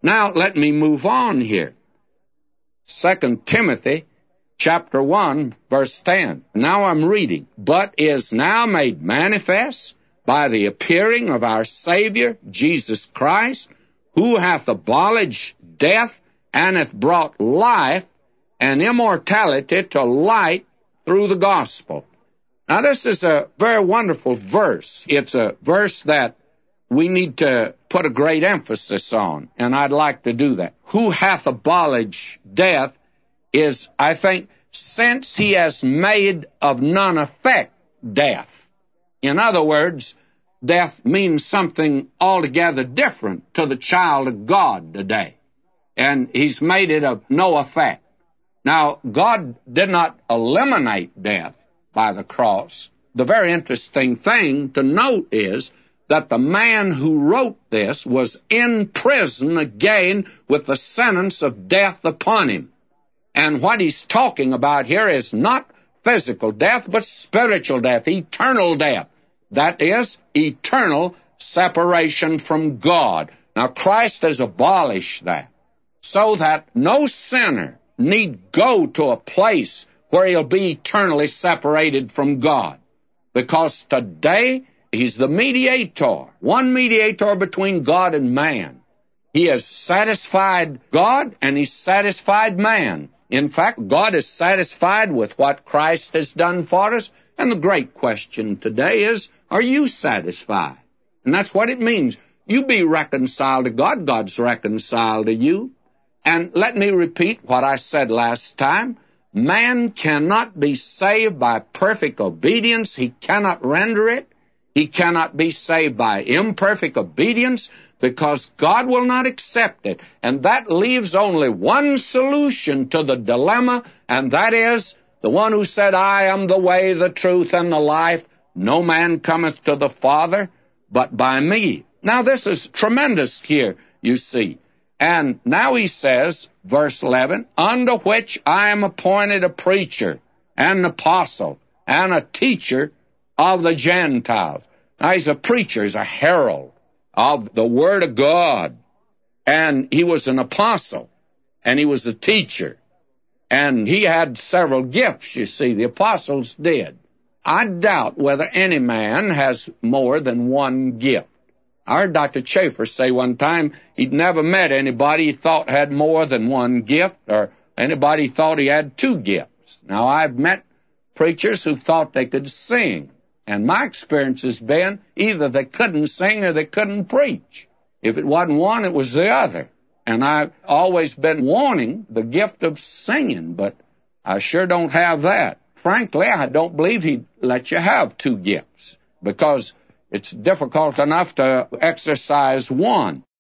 Now, let me move on here. 2 Timothy chapter 1, verse 10. Now I'm reading. But is now made manifest by the appearing of our Savior, Jesus Christ, who hath abolished death, and hath brought life and immortality to light through the gospel. Now, this is a very wonderful verse. It's a verse that we need to put a great emphasis on, and I'd like to do that. Who hath abolished death is, I think, since he has made of none effect death. In other words, death means something altogether different to the child of God today, and he's made it of no effect. Now, God did not eliminate death by the cross. The very interesting thing to note is that the man who wrote this was in prison again with the sentence of death upon him. And what he's talking about here is not physical death, but spiritual death, eternal death. That is, eternal separation from God. Now, Christ has abolished that, so that no sinner need go to a place where he'll be eternally separated from God. Because today, he's the mediator, one mediator between God and man. He has satisfied God, and he's satisfied man. In fact, God is satisfied with what Christ has done for us, and the great question today is, are you satisfied? And that's what it means. You be reconciled to God, God's reconciled to you. And let me repeat what I said last time. Man cannot be saved by perfect obedience. He cannot render it. He cannot be saved by imperfect obedience, because God will not accept it. And that leaves only one solution to the dilemma, and that is the one who said, I am the way, the truth, and the life. No man cometh to the Father but by me. Now, this is tremendous here, you see. And now he says, verse 11, unto which I am appointed a preacher, and an apostle, and a teacher of the Gentiles. Now, he's a preacher, he's a herald of the Word of God. And he was an apostle, and he was a teacher. And he had several gifts, you see, the apostles did. I doubt whether any man has more than one gift. I heard Dr. Chafer say one time he'd never met anybody he thought had more than one gift, or anybody thought he had two gifts. Now, I've met preachers who thought they could sing, and my experience has been either they couldn't sing or they couldn't preach. If it wasn't one, it was the other. And I've always been wanting the gift of singing, but I sure don't have that. Frankly, I don't believe he'd let you have two gifts, because it's difficult enough to exercise one.